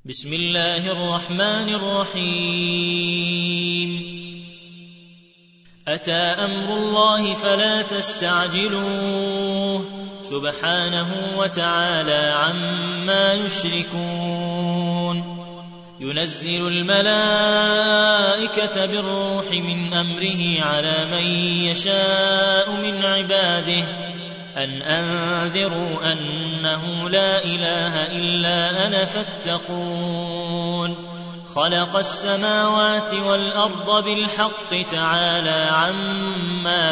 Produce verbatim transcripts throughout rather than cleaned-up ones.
بسم الله الرحمن الرحيم أتى أمر الله فلا تستعجلوه سبحانه وتعالى عما يشركون ينزل الملائكة بالروح من أمره على من يشاء من عباده أن أنذروا أنه لا إله إلا أنا فاتقون خلق السماوات والأرض بالحق تعالى عما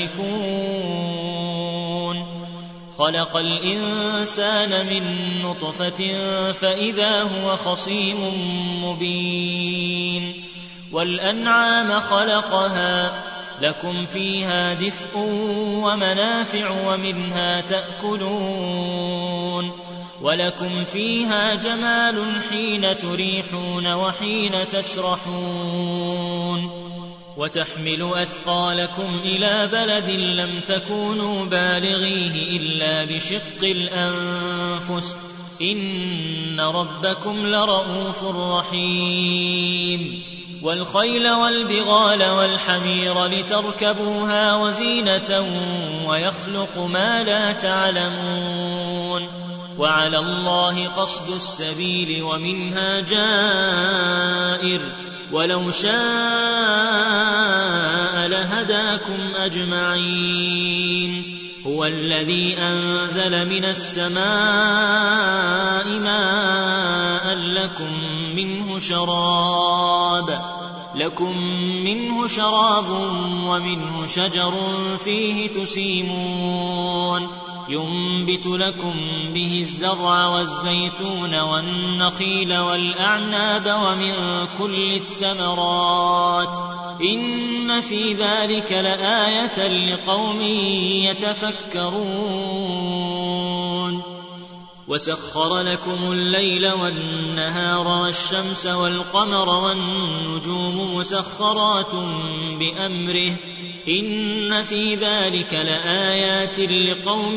يشركون خلق الإنسان من نطفة فإذا هو خصيم مبين والأنعام خلقها لكم فيها دفء ومنافع ومنها تأكلون ولكم فيها جمال حين تريحون وحين تسرحون وتحمل أثقالكم إلى بلد لم تكونوا بالغيه إلا بشق الأنفس إن ربكم لرؤوف رحيم والخيل والبغال والحمير لتركبوها وزينة ويخلق ما لا تعلمون وعلى الله قصد السبيل ومنها جائر ولو شاء لهداكم أجمعين هو الذي أنزل من السماء ماء لكم منه شراب لكم منه شراب ومنه شجر فيه تسيمون ينبت لكم به الزرع والزيتون والنخيل والأعناب ومن كل الثمرات إن في ذلك لآية لقوم يتفكرون وسخر لكم الليل والنهار والشمس والقمر والنجوم مسخرات بأمره إن في ذلك لآيات لقوم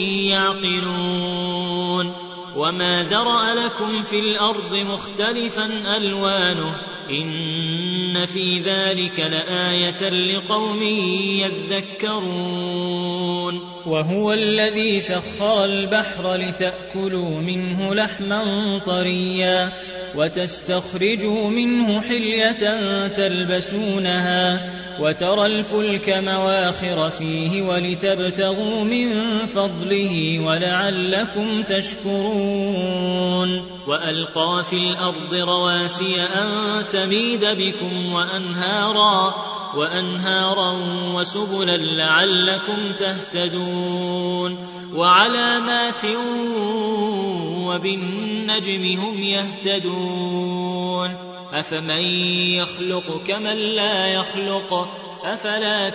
يعقلون وما ذرأ لكم في الأرض مختلفا ألوانه إن في ذلك لآية لقوم يذكرون وهو الذي سخر البحر لتأكلوا منه لحما طريا وتستخرجوا منه حلية تلبسونها وترى الفلك مواخر فيه ولتبتغوا من فضله ولعلكم تشكرون وألقى في الأرض رواسي أن تميد بكم وأنهارا وأنهارا وسبلا لعلكم تهتدون وعلامات وبالنجم هم يهتدون أفمن يخلق كمن لا يخلق أفلا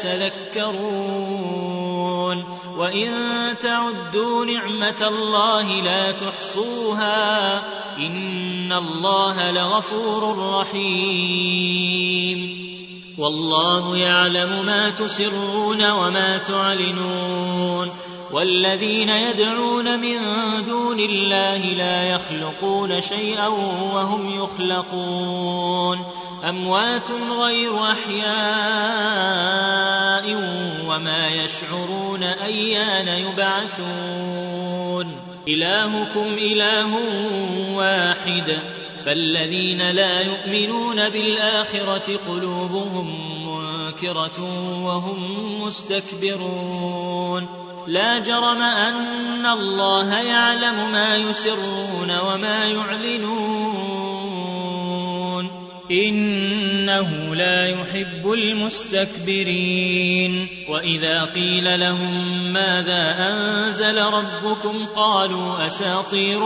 تذكرون وإن تعدوا نعمة الله لا تحصوها إن الله لغفور رحيم والله يعلم ما تسرون وما تعلنون والذين يدعون من دون الله لا يخلقون شيئا وهم يخلقون أموات غير أحياء وما يشعرون أيان يبعثون إلهكم إله واحد فالذين لا يؤمنون بالآخرة قلوبهم منكرة وهم مستكبرون لا جرم أن الله يعلم ما يسرون وما يعلنون إنه لا يحب المستكبرين وإذا قيل لهم ماذا أنزل ربكم قالوا أساطير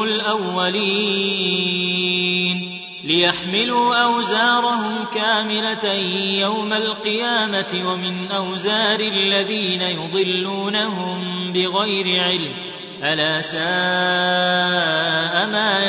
الأولين ليحملوا أوزارهم كاملة يوم القيامة ومن أوزار الذين يضلونهم بغير علم ألا ساء ما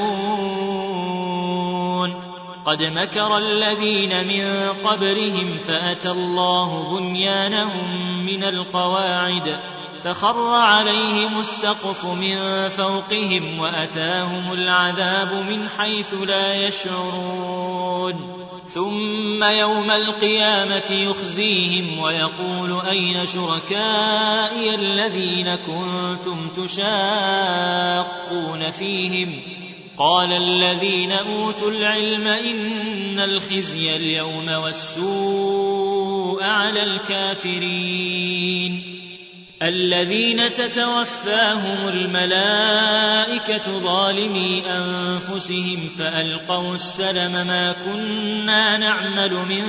يزرون قد مكر الذين من قبلهم فأتى الله بنيانهم من القواعد فخر عليهم السقف من فوقهم وأتاهم العذاب من حيث لا يشعرون ثم يوم القيامة يخزيهم ويقول أين شركائي الذين كنتم تشاقون فيهم قال الذين أوتوا العلم إن الخزي اليوم والسوء على الكافرين الذين تتوفاهم الملائكة ظالمي أنفسهم فألقوا السلم ما كنا نعمل من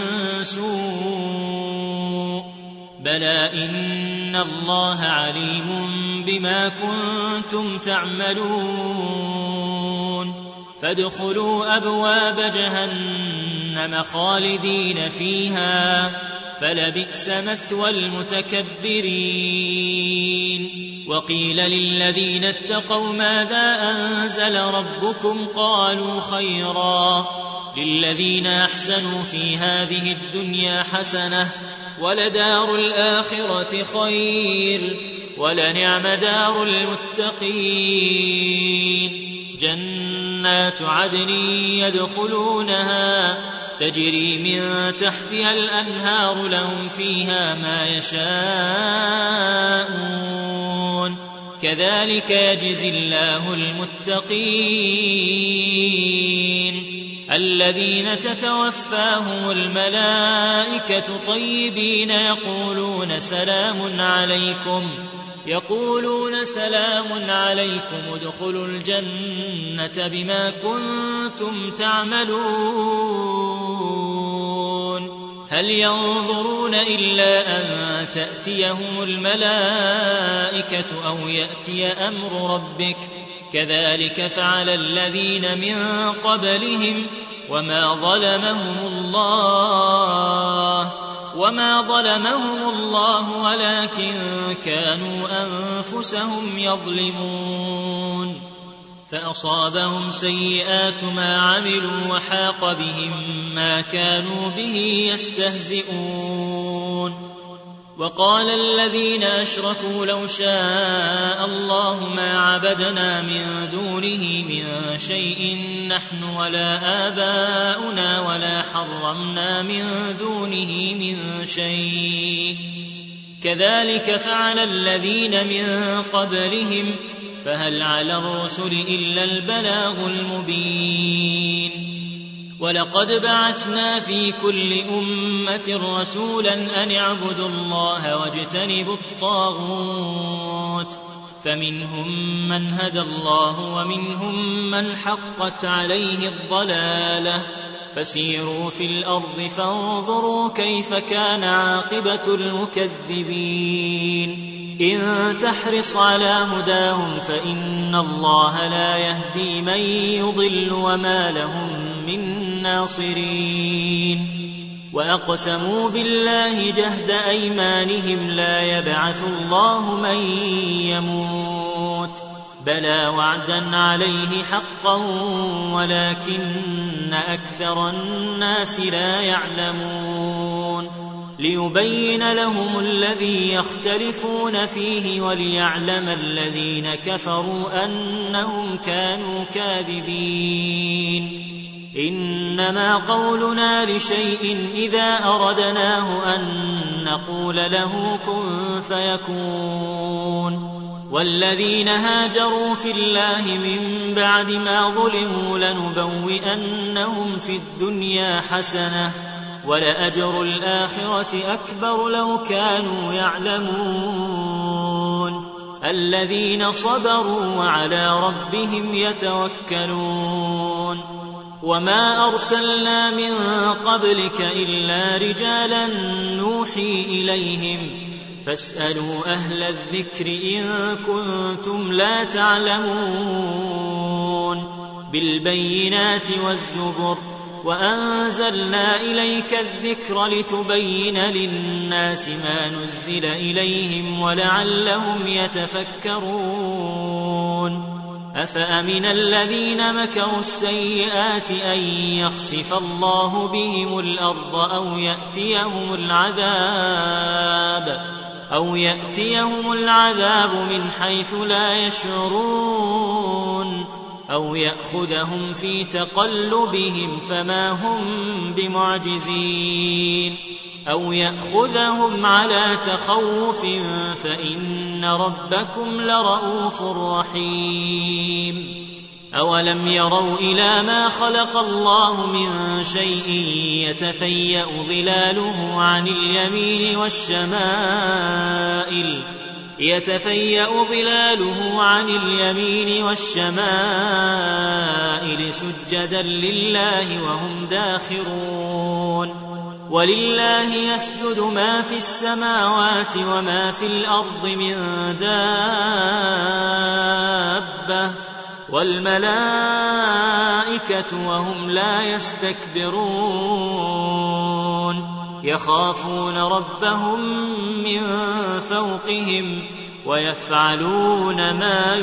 سوء بلى إن الله عليم بما كنتم تعملون فادخلوا أبواب جهنم خالدين فيها فلبئس مثوى المتكبرين وقيل للذين اتقوا ماذا أنزل ربكم قالوا خيرا للذين أحسنوا في هذه الدنيا حسنة ولدار الآخرة خير ولنعم دار المتقين جنات عدن يدخلونها تجري من تحتها الأنهار لهم فيها ما يشاءون كذلك يجزي الله المتقين الذين تتوفاهم الملائكة طيبين يقولون سلام عليكم يقولون سلام عليكم ادخلوا الجنة بما كنتم تعملون هل ينظرون إلا أن تأتيهم الملائكة أو يأتي أمر ربك كذلك فعل الذين من قبلهم وما ظلمهم الله وما ظلمهم الله ولكن كانوا أنفسهم يظلمون فأصابهم سيئات ما عملوا وحاق بهم ما كانوا به يستهزئون وقال الذين أشركوا لو شاء الله ما عبدنا من دونه من شيء نحن ولا آباؤنا ولا حرمنا من دونه من شيء كذلك فعل الذين من قبلهم فهل على الرسل إلا البلاغ المبين ولقد بعثنا في كل أمة رسولا أن اعبدوا الله واجتنبوا الطاغوت فمنهم من هدى الله ومنهم من حقت عليه الضلالة فسيروا في الأرض فانظروا كيف كان عاقبة المكذبين إن تحرص على هداهم فإن الله لا يهدي من يضل وما لهم من ناصرين وأقسموا بالله جهد أيمانهم لا يبعث الله من يموت بلى وعدا عليه حقا ولكن أكثر الناس لا يعلمون ليبين لهم الذي يختلفون فيه وليعلم الذين كفروا أنهم كانوا كاذبين إنما قولنا لشيء إذا أردناه أن نقول له كن فيكون والذين هاجروا في الله من بعد ما ظلموا لنبوئنهم في الدنيا حسنة ولأجر الآخرة أكبر لو كانوا يعلمون الذين صبروا وعلى ربهم يتوكلون وما أرسلنا من قبلك إلا رجالا نوحي إليهم فاسألوا أهل الذكر إن كنتم لا تعلمون بالبينات والزبر وأنزلنا إليك الذكر لتبين للناس ما نزل إليهم ولعلهم يتفكرون أفأمن الذين مكروا السيئات أن يخسف الله بهم الأرض أو يأتيهم العذاب أو يأتيهم العذاب من حيث لا يشعرون أو يأخذهم في تقلبهم فما هم بمعجزين أو يأخذهم على تخوف فإن ربكم لرؤوف رحيم. أولم يروا إلى ما خلق الله من شيء يتفيأ ظلاله عن اليمين والشمائل يتفيأ ظلاله عن اليمين والشمائل سجدا لله وهم داخرون. ولله يسجد ما في السماوات وما في الأرض من دابة والملائكة وهم لا يستكبرون يخافون ربهم من فوقهم ويفعلون ما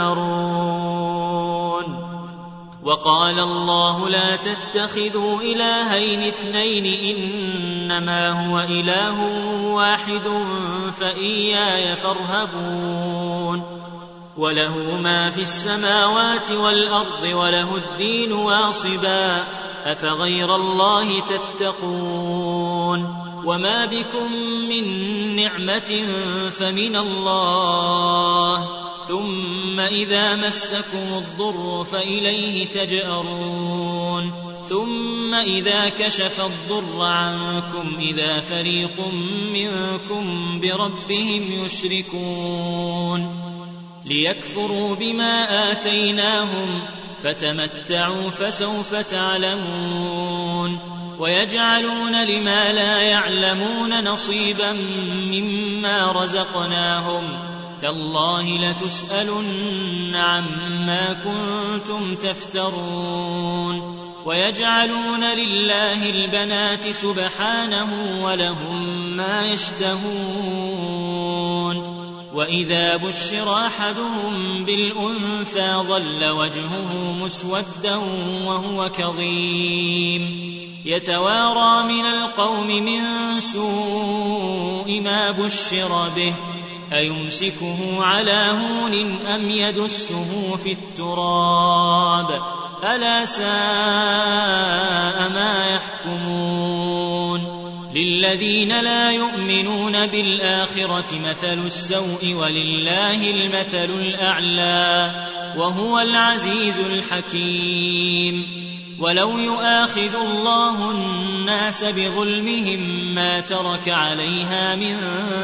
يؤمرون. وقال الله لا تتخذوا إلهين اثنين إنما هو إله واحد فإياي فارهبون. وله ما في السماوات والأرض وله الدين واصبا أفغير الله تتقون. وما بكم من نعمة فمن الله ثم إذا مسكم الضر فإليه تجأرون ثم إذا كشف الضر عنكم إذا فريق منكم بربهم يشركون ليكفروا بما آتيناهم فتمتعوا فسوف تعلمون. ويجعلون لما لا يعلمون نصيبا مما رزقناهم تالله لتسألن عما كنتم تفترون. ويجعلون لله البنات سبحانه ولهم ما يشتهون. وإذا بشر أحدهم بالأنثى ظل وجهه مسودا وهو كظيم يتوارى من القوم من سوء ما بشر به أيمسكه على هون أم يدسه في التراب ألا ساء ما يحكمون. للذين لا يؤمنون بالآخرة مثل السوء ولله المثل الأعلى وهو العزيز الحكيم. ولو يؤاخذ الله الناس بظلمهم ما ترك عليها من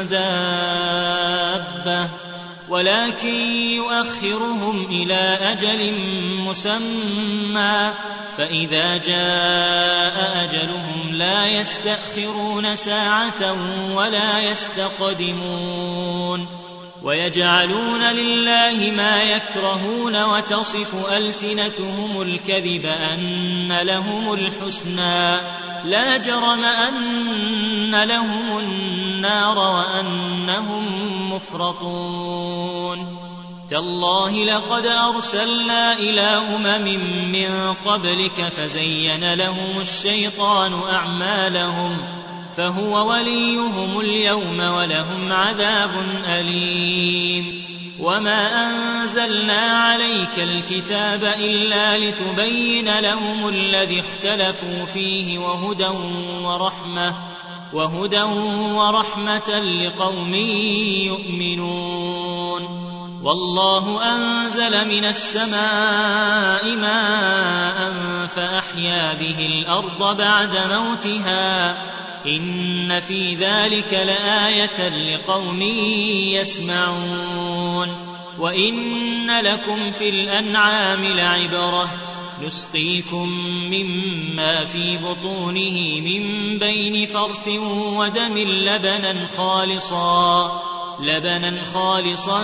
دابة ولكن يؤخرهم إلى أجل مسمى فإذا جاء أجلهم لا يستأخرون ساعة ولا يستقدمون. ويجعلون لله ما يكرهون وتصف ألسنتهم الكذب أن لهم الحسنى لا جرم أن لهم النار وأنهم مفرطون. تالله لقد أرسلنا إلى أمم من قبلك فزين لهم الشيطان أعمالهم فهو وليهم اليوم ولهم عذاب أليم. وما أنزلنا عليك الكتاب إلا لتبين لهم الذي اختلفوا فيه وهدى ورحمة وهدى ورحمة لقوم يؤمنون. والله أنزل من السماء ماء فأحيا به الأرض بعد موتها إن في ذلك لآية لقوم يسمعون. وإن لكم في الأنعام لعبرة نسقيكم مما في بطونه من بين فرث ودم لبنا خالصا لبنا خالصا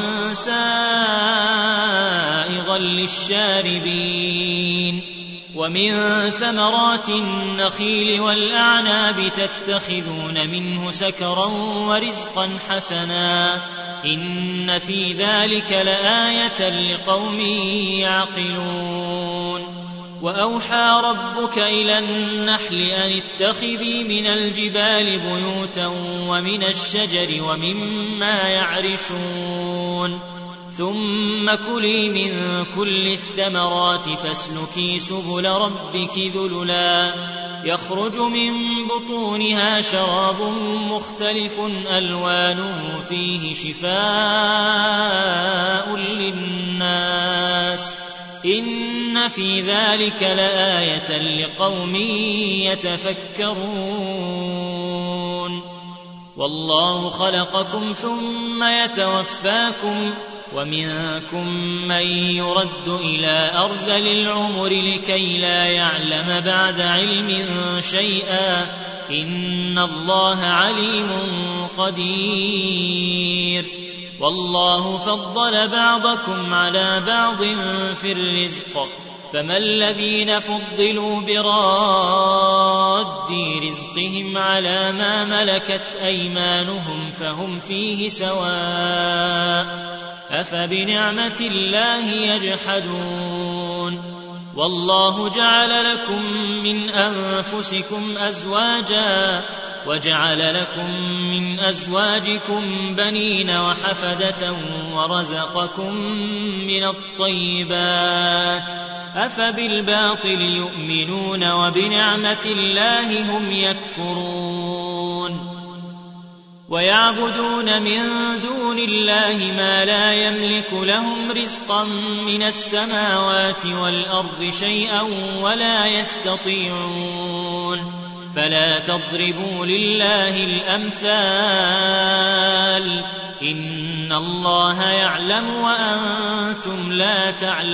سائغا للشاربين. ومن ثمرات النخيل والأعناب تتخذون منه سكرا ورزقا حسنا إن في ذلك لآية لقوم يعقلون. وأوحى ربك إلى النحل أن اتخذي من الجبال بيوتا ومن الشجر ومما يعرشون ثم كلي من كل الثمرات فاسلكي سبل ربك ذللا يخرج من بطونها شراب مختلف ألوانه فيه شفاء للناس إن في ذلك لآية لقوم يتفكرون والله خلقكم ثم يتوفاكم ومنكم من يرد إلى أرذل العمر لكي لا يعلم بعد علم شيئا إن الله عليم قدير والله فضل بعضكم على بعض في الرزق فما الذين فضلوا براد رزقهم على ما ملكت أيمانهم فهم فيه سواء أفبنعمة الله يجحدون والله جعل لكم من أنفسكم أزواجا وجعل لكم من أزواجكم بنين وحفدة ورزقكم من الطيبات أفبالباطل يؤمنون وبنعمة الله هم يكفرون ويعبدون من دون الله ما لا يملك لهم رزقا من السماوات والأرض شيئا ولا يستطيعون فلا تضربوا لله الأمثال إن الله يعلم وأنتم لا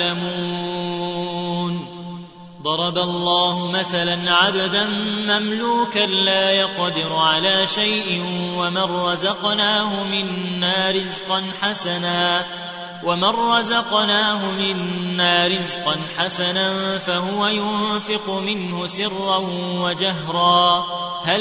تعلمون ضرب الله مثلا عبدا مملوكا لا يقدر على شيء ومن رزقناه منا رزقا حسنا ومن رزقناه منا رزقا حسنا فهو ينفق منه سرا وجهرا هل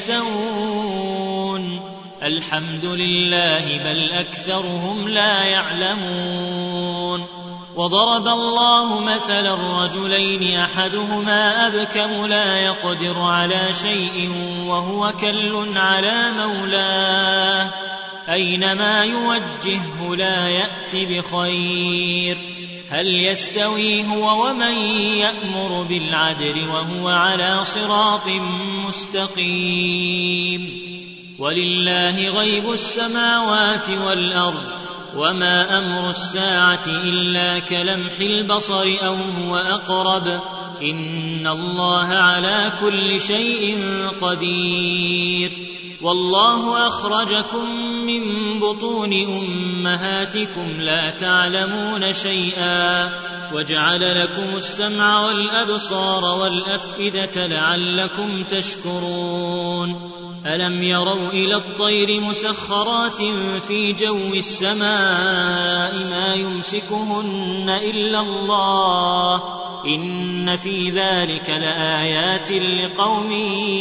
يستوون الحمد لله بل أكثرهم لا يعلمون وضرب الله مثلا رجلين أحدهما أبكم لا يقدر على شيء وهو كل على مولاه أينما يوجهه لا يأت بخير هل يستوي هو ومن يأمر بالعدل وهو على صراط مستقيم ولله غيب السماوات والأرض وما أمر الساعة إلا كلمح البصر أو هو أقرب إن الله على كل شيء قدير والله أخرجكم من بطون أمهاتكم لا تعلمون شيئا وجعل لكم السمع والأبصار والأفئدة لعلكم تشكرون ألم يروا إلى الطير مسخرات في جو السماء ما يمسكهن إلا الله إن في ذلك لآيات لقوم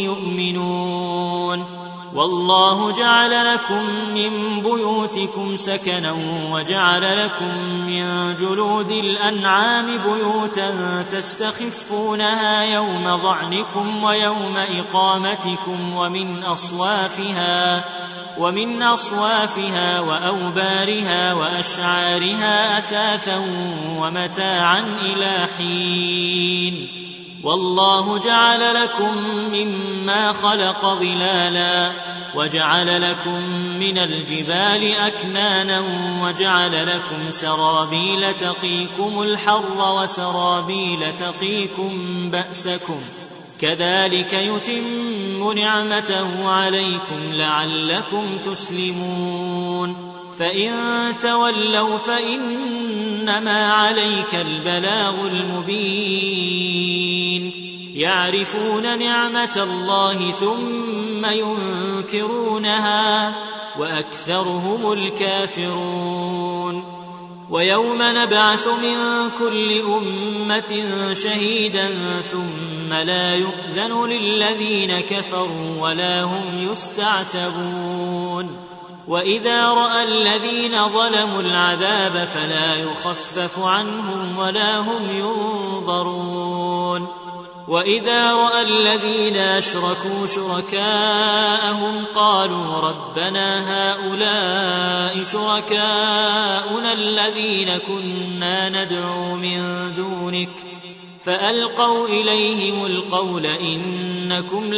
يؤمنون والله جعل لكم من بيوتكم سكنا وجعل لكم من جلود الأنعام بيوتا تستخفونها يوم ظعنكم ويوم إقامتكم ومن أصوافها ومن أصوافها وأوبارها وأشعارها أثاثا ومتاعا إلى حين والله جعل لكم مما خلق ظلالا وجعل لكم من الجبال أكنانا وجعل لكم سرابيل تقيكم الحر وسرابيل تقيكم بأسكم كذلك يتم نعمته عليكم لعلكم تسلمون فإن تولوا فإنما عليك البلاغ المبين يعرفون نعمة الله ثم ينكرونها وأكثرهم الكافرون ويوم نبعث من كل أمة شهيدا ثم لا يؤذن للذين كفروا ولا هم يستعتبون وإذا رأى الذين ظلموا العذاب فلا يخفف عنهم ولا هم ينظرون وإذا رأى الذين أشركوا شركاءهم قالوا ربنا هؤلاء شركاؤنا الذين كنا ندعو من دونك فألقوا إليهم القول إنكم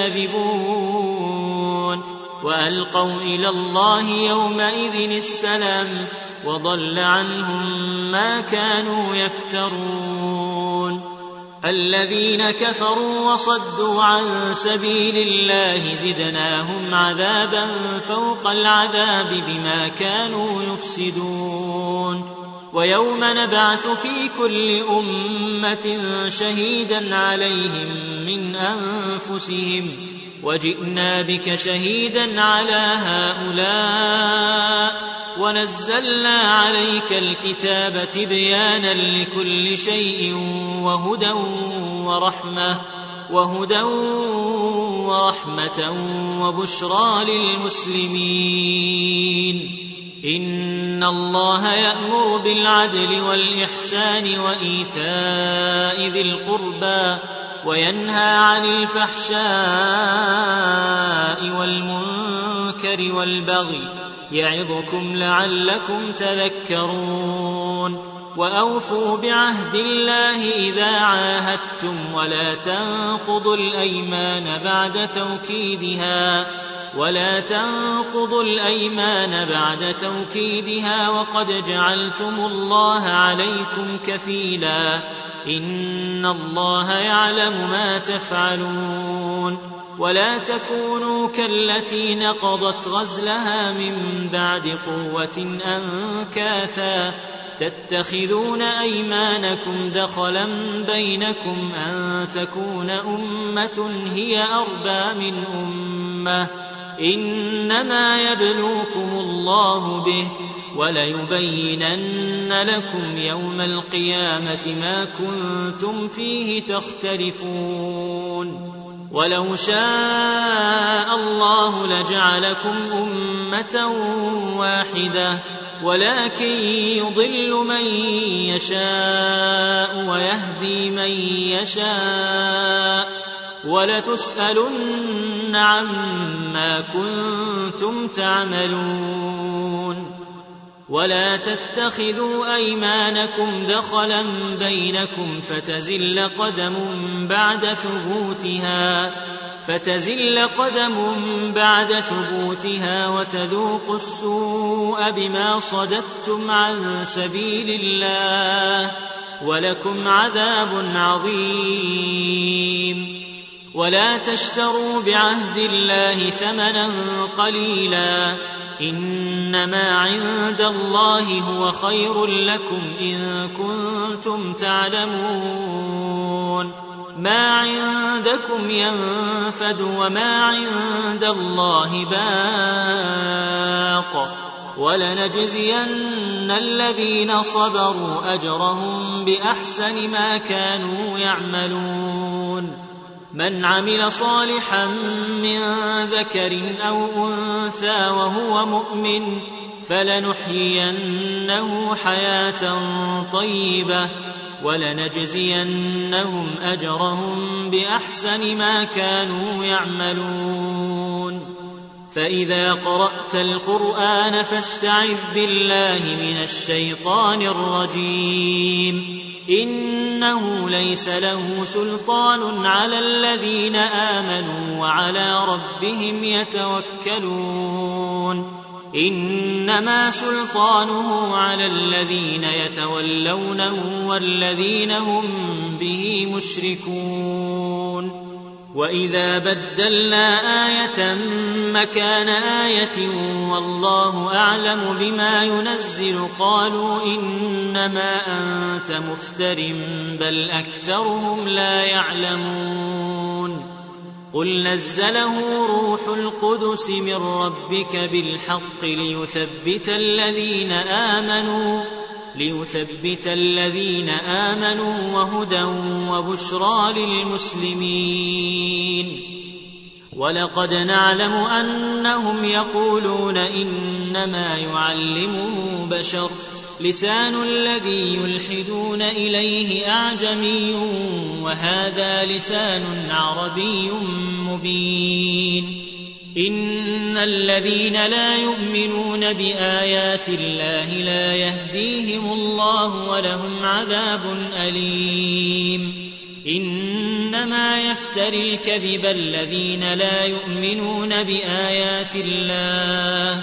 لكاذبون وألقوا إلى الله يومئذ السلام وضل عنهم ما كانوا يفترون الذين كفروا وصدوا عن سبيل الله زدناهم عذابا فوق العذاب بما كانوا يفسدون ويوم نبعث في كل أمة شهيدا عليهم من أنفسهم وجئنا بك شهيدا على هؤلاء ونزلنا عليك الكتاب تبيانا لكل شيء وهدى ورحمة وهدى ورحمة وبشرى للمسلمين إن الله يأمر بالعدل والإحسان وإيتاء ذي القربى وينهى عن الفحشاء والمنكر والبغي يعظكم لعلكم تذكرون وأوفوا بعهد الله إذا عاهدتم ولا تنقضوا الأيمان بعد توكيدها ولا تنقضوا الأيمان بعد توكيدها وقد جعلتم الله عليكم كفيلا إن الله يعلم ما تفعلون ولا تكونوا كالتي نقضت غزلها من بعد قوة أنكاثا تتخذون أيمانكم دخلا بينكم أن تكون أمة هي أربى من أمة إنما يبلوكم الله به وليبينن لكم يوم القيامة ما كنتم فيه تختلفون ولو شاء الله لجعلكم أمة واحدة ولكن يضل من يشاء ويهدي من يشاء ولتسألن عما كنتم تعملون ولا تتخذوا أيمانكم دخلا بينكم فتزل قدم بعد ثبوتها فتزل قدم بعد ثبوتها وتذوقوا السوء بما صددتم عن سبيل الله ولكم عذاب عظيم ولا تشتروا بعهد الله ثمنا قليلا إنما عند الله هو خير لكم إن كنتم تعلمون ما عندكم ينفد وما عند الله باق ولنجزين الذين صبروا أجرهم بأحسن ما كانوا يعملون من عمل صالحا من ذكر أو أنثى وهو مؤمن فلنحيينه حياة طيبة ولنجزينهم أجرهم بأحسن ما كانوا يعملون فإذا قرأت القرآن فاستعذ بالله من الشيطان الرجيم إنه ليس له سلطان على الذين آمنوا وعلى ربهم يتوكلون إنما سلطانه على الذين يتولونه والذين هم به مشركون وإذا بدلنا آية مكان آية والله أعلم بما ينزل قالوا إنما أنت مفتر بل أكثرهم لا يعلمون قل نزله روح القدس من ربك بالحق ليثبت الذين آمنوا ليثبت الذين آمنوا وهدى وبشرى للمسلمين ولقد نعلم أنهم يقولون إنما يعلمه بشر لسان الذي يلحدون إليه أعجمي وهذا لسان عربي مبين إن الذين لا يؤمنون بآيات الله لا يهديهم الله ولهم عذاب أليم إنما يفتري الكذب الذين لا يؤمنون بآيات الله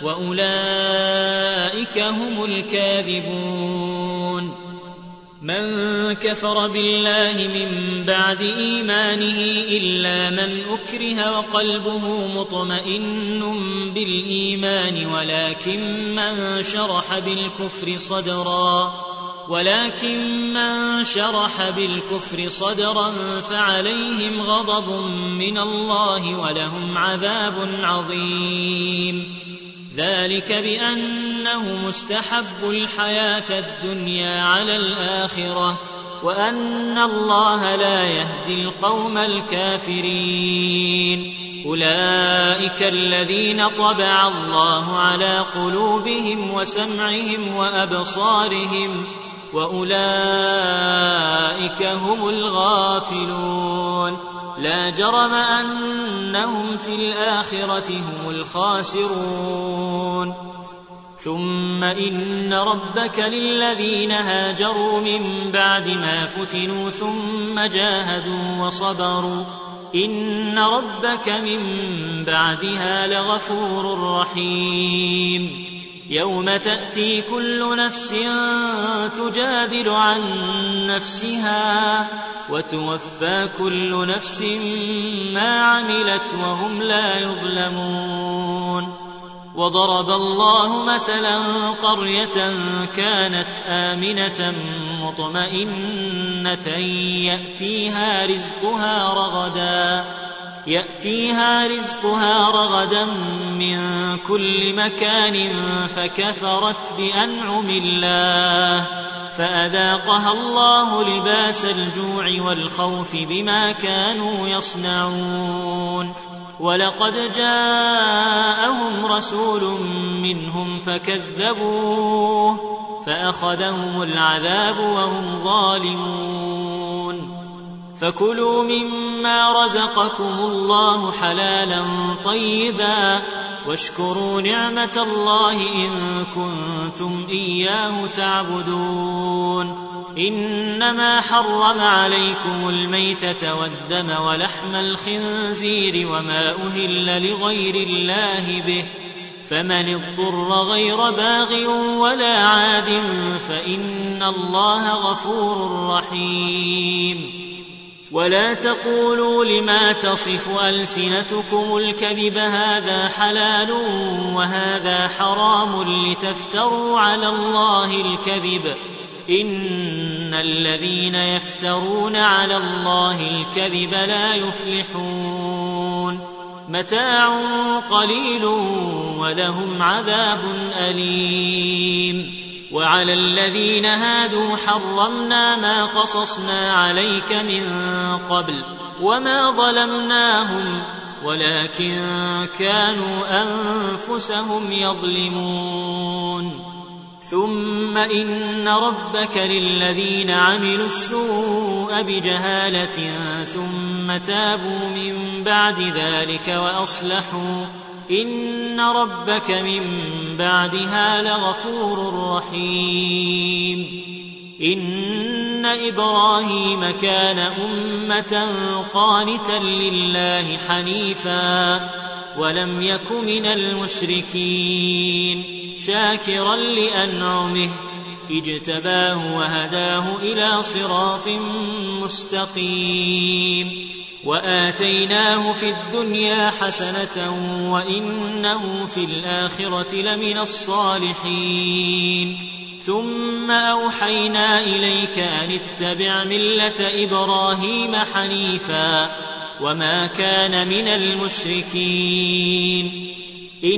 وأولئك هم الكاذبون من كفر بالله من بعد إيمانه إلا من أكره وقلبه مطمئن بالإيمان ولكن من شرح بالكفر صدرا ولكن من شرح بالكفر صدرا فعليهم غضب من الله ولهم عذاب عظيم ذلك بأنه مستحب الحياة الدنيا على الآخرة وأن الله لا يهدي القوم الكافرين أولئك الذين طبع الله على قلوبهم وسمعهم وأبصارهم وأولئك هم الغافلون لا جرم أنهم في الآخرة هم الخاسرون ثم إن ربك للذين هاجروا من بعد ما فتنوا ثم جاهدوا وصبروا إن ربك من بعدها لغفور رحيم يوم تأتي كل نفس تجادل عن نفسها وتوفى كل نفس ما عملت وهم لا يظلمون وضرب الله مثلا قرية كانت آمنة مطمئنة يأتيها رزقها رغدا يأتيها رزقها رغدا من كل مكان فكفرت بأنعم الله فأذاقها الله لباس الجوع والخوف بما كانوا يصنعون ولقد جاءهم رسول منهم فكذبوه فأخذهم العذاب وهم ظالمون فكلوا مما رزقكم الله حلالا طيبا واشكروا نعمة الله إن كنتم إياه تعبدون إنما حرم عليكم الميتة والدم ولحم الخنزير وما أهل لغير الله به فمن اضطر غير باغ ولا عاد فإن الله غفور رحيم ولا تقولوا لما تصف ألسنتكم الكذب هذا حلال وهذا حرام لتفتروا على الله الكذب إن الذين يفترون على الله الكذب لا يفلحون متاع قليل ولهم عذاب أليم وعلى الذين هادوا حرمنا ما قصصنا عليك من قبل وما ظلمناهم ولكن كانوا أنفسهم يظلمون ثم إن ربك للذين عملوا السوء بجهالة ثم تابوا من بعد ذلك وأصلحوا إن ربك من بعدها لغفور رحيم إن إبراهيم كان أمة قانتا لله حنيفا ولم يك من المشركين شاكرا لأنعمه اجتباه وهداه إلى صراط مستقيم وآتيناه في الدنيا حسنة وإنه في الآخرة لمن الصالحين ثم أوحينا إليك أن اتبع ملة إبراهيم حنيفا وما كان من المشركين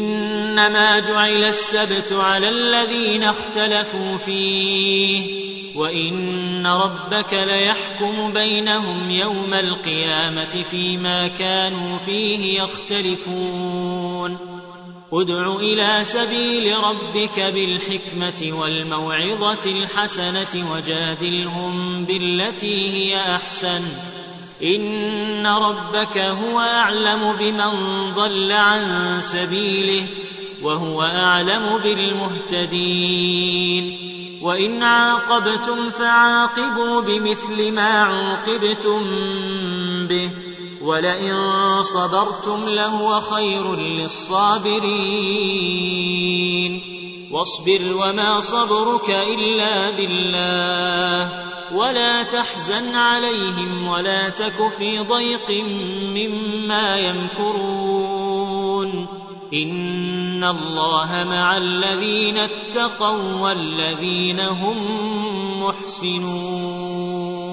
إنما جعل السبت على الذين اختلفوا فيه وإن ربك ليحكم بينهم يوم القيامة فيما كانوا فيه يختلفون ادع إلى سبيل ربك بالحكمة والموعظة الحسنة وجادلهم بالتي هي أحسن إن ربك هو أعلم بمن ضل عن سبيله وهو أعلم بالمهتدين وإن عاقبتم فعاقبوا بمثل ما عوقبتم به ولئن صبرتم لهو خير للصابرين واصبر وما صبرك إلا بالله ولا تحزن عليهم ولا تك في ضيق مما يمكرون إن الله مع الذين اتقوا والذين هم محسنون